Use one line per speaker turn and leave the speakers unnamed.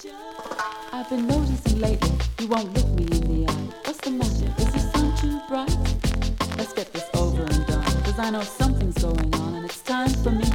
I've been noticing lately you won't look me in the eye. What's the matter? Is the sun too bright? Let's get this over and done, 'cause I know something's going on and it's time for me